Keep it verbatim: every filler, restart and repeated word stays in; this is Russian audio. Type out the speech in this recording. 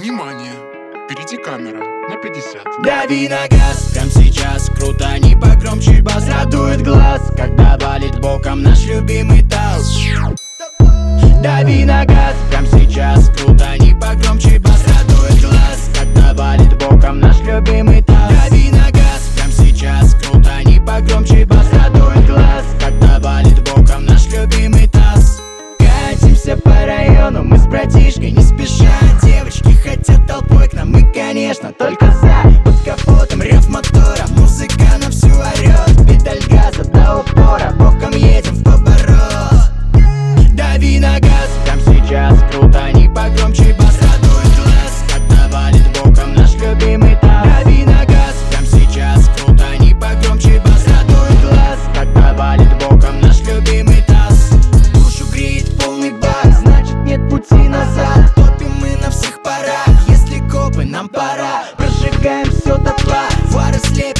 Внимание! Впереди камера на пятьдесят. Дави на газ, прям сейчас, круто, не погромче бас. Радует глаз, когда валит боком наш любимый таз. Дави на газ, прям сейчас, круто, не погромче бас. Радует глаз, когда валит боком наш любимый таз. Дави на газ, прям сейчас, круто, не погромче бас. Радует глаз, когда валит боком наш любимый таз. Катимся по району, мы с братишкой не спеша. Девочки хотят толпой к нам, мы, конечно, только за. Под капотом рев мотора, музыка на всю орёт. Педаль газа до упора, боком едем в поворот. Дави на газ, прям сейчас, круто, не погромче бас. Радует глаз, когда валит боком наш любимый таз. Дави на газ, прям сейчас, круто, не погромче бас. Радует глаз, когда валит боком наш любимый таз. Душу греет полный бак, значит нет пути назад. Топим мы на всех парах, если копы, нам пора. Прожигаем все дотла, фары слепят.